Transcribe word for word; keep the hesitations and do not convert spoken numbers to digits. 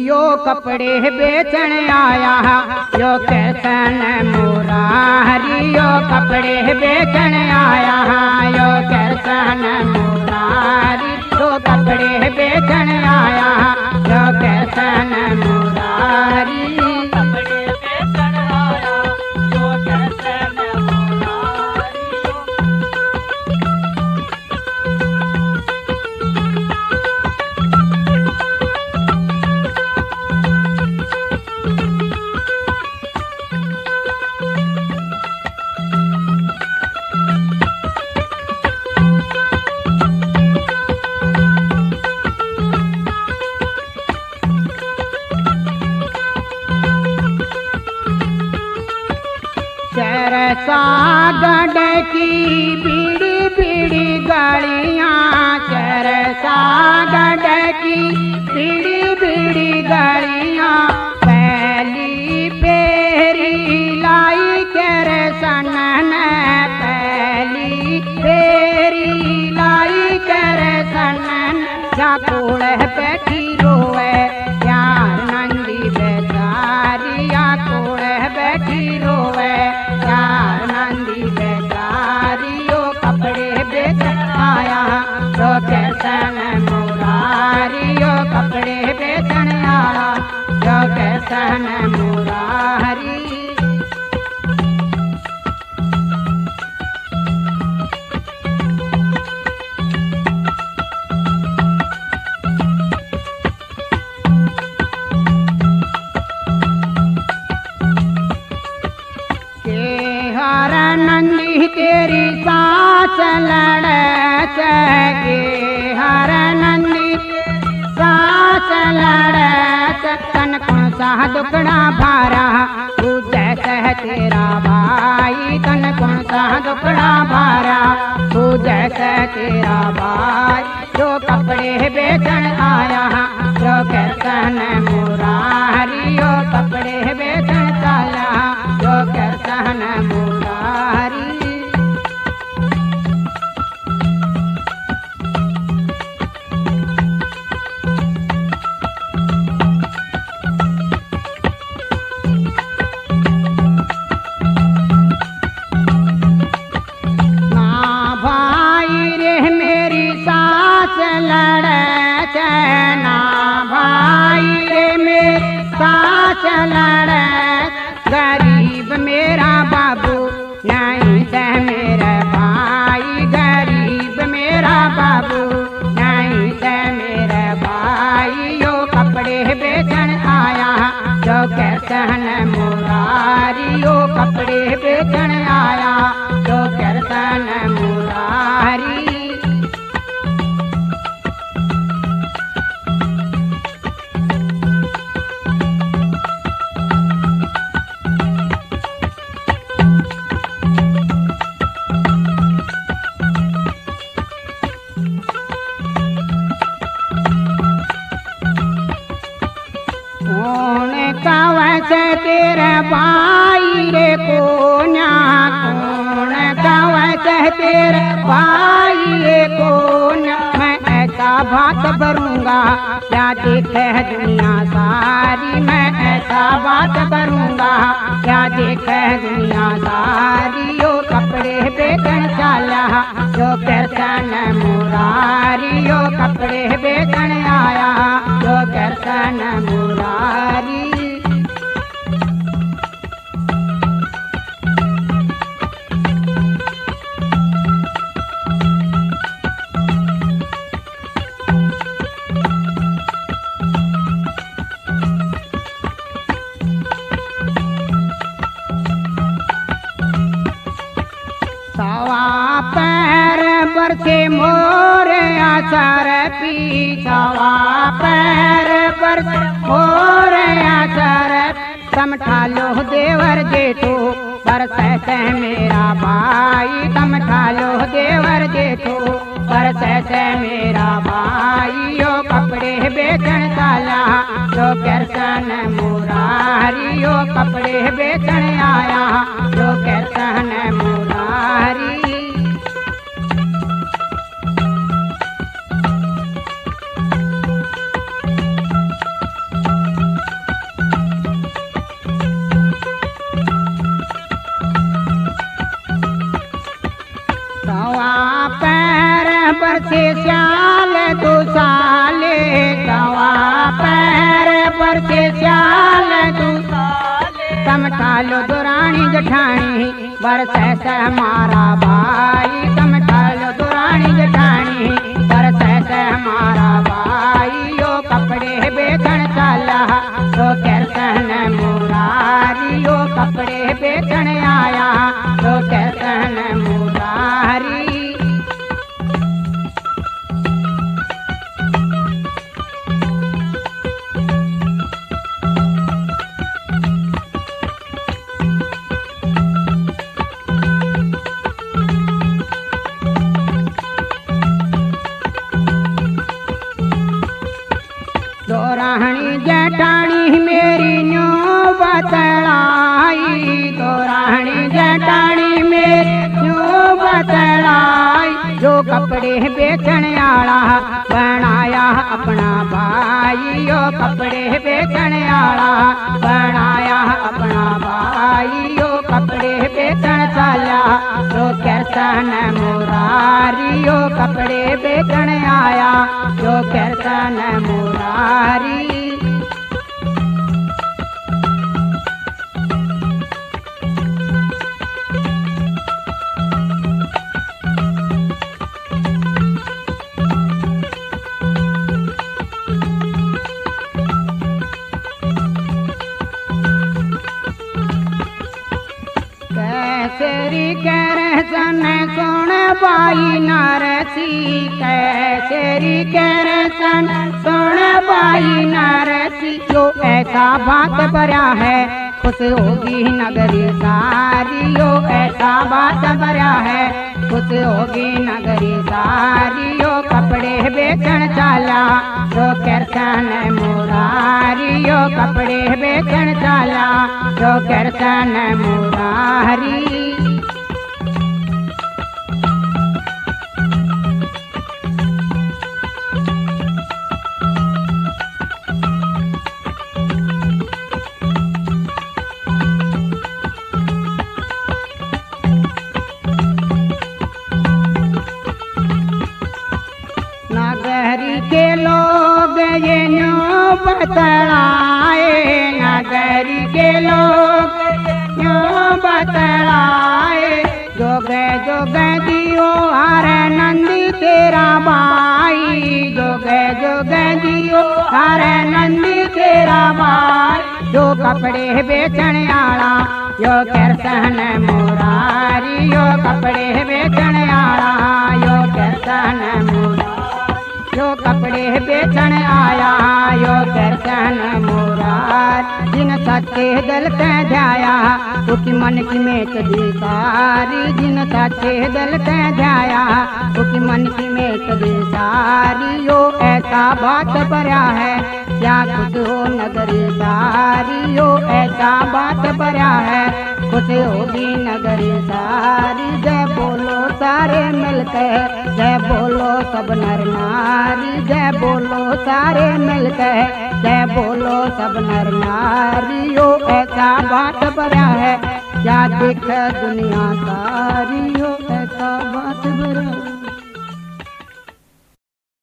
यो कपड़े बेचण आया यो कृष्ण मुरारी यो कपड़े बेचण आया यो कृष्ण मुरारी यो कपड़े बेचण आया यो कृष्ण मुरारी कपड़े बेचण आया यो कृष्ण सरसागढ़ की बीड़ी बीड़ी गलियां सरसागढ़ की बीड़ी बीड़ी गलियां पहली फेरी लाई कृष्ण ने पहली फेरी लाई कृष्ण जाकुड़ बैठी रोए यार नंदी बेचारिया कोड़ बैठी रोए यार नंदी बेचारियो कपड़े बेचण आया यो कृष्ण मुरारियो कपड़े बेचण आया यो कृष्ण मुरारी नंदी तेरी सास लड़े के हर नंदी सास लड़े तन कौन सा दुखड़ा भारा तू जैसे है तेरा भाई तन कौन सा दुखड़ा भारा तू जैसे तेरा भाई जो कपड़े बेचण आया जो कृष्ण मुरारी यो कपड़े बेचण चला जो कृष्ण मुरारी ना भाई रे मेरी सास लड़े ना भाई रे मेरी सास लड़े गरीब मेरा बाबू नहीं से मेरा भाई गरीब मेरा बाबू नहीं से मेरा भाई यो कपड़े बेचण आया जो कृष्ण मुरारी यो कपड़े बेचण आया जो कृष्ण मुरारी तेरे भाई रे कोन्या कौन कवच तेरे भाई रे कोन्या मैं ऐसा बात करूँगा क्या देखे दुनिया सारी मैं ऐसा बात करूँगा क्या देखे दुनिया सारी यो कपड़े बेचण चला जो कृष्ण मुरारी यो कपड़े बेचण आया जो कृष्ण मुरारी पैर बरसे मोर आचार पीछावा पैर बरसे मोर आचार समठा लो देवर जेठो बरसे से मेरा भाई समठा लो देवर जेठो बरसे से मेरा भाई यो कपड़े बेचण चला जो कृष्ण मुरारी यो कपड़े बेचण आया जो कृष्ण मुरारी बरसे स्याल तू समझा लो दुरानी जठानी बरसे से हमारा भाई समझा लो दुरानी जठानी बरसे से हमारा भाई यो कपड़े बेचन चला तो कैसन मुरारी यो कपड़े बेचन आया तो कैसन मुरारी। दोराहनी जटानी मेरी न्यू बतलाई दोराहनी जटानी मेरी न्यू बतलाई जो कपड़े बेचन आला बनाया अपना भाई यो कपड़े बेचन आला बनाया अपना भाई यो कपड़े बेचन चला तो कैसन मुरारी यो कपड़े बेचन आया जो कैसन मुरारी। कैसेरी कैरसन सुन पाई नरसी कैसेरी कैरसन सुन पाई नरसी जो ऐसा बात भरा है खुश होगी नगरी सारी यो ऐसा बात भरा है खुश होगी नगरी सारी यो कपड़े बेचन चला जो कैरसन मुरारी यो कपड़े बेचन चला जो कैरसन मुरारी। नगरी के लोग ये न्यू बतलाए नगरी के लोग न्यू बतलाए जोगे जोगे दियो हरे नंदी तेरा भाई जोगे जोगे दियो हरे नंदी तेरा भाई जो कपड़े बेचन आला यो कैरसन मुरारी यो कपड़े बेचन आला यो कैरसन मुरारी जो कपड़े बेचन आया यो कैरसन मुरारी। जिन सच्चे दिल ते ध्याया उसकी मन की मेट सारी जिन सच्चे दिल ते ध्याया उसकी मन की मेट सारी यो ऐसा बात भरा है क्या खुश हो नगरी सारी यो ऐसा बात भरा है खुश होगी नगरी सारी। जय बोलो सारे मिलके जय बोलो सब नर नारी जय बोलो सारे मिलके जय बोलो सब नर नारी यो ऐसा बात भरा है क्या देख दुनिया सारी यो ऐसा बात भरा।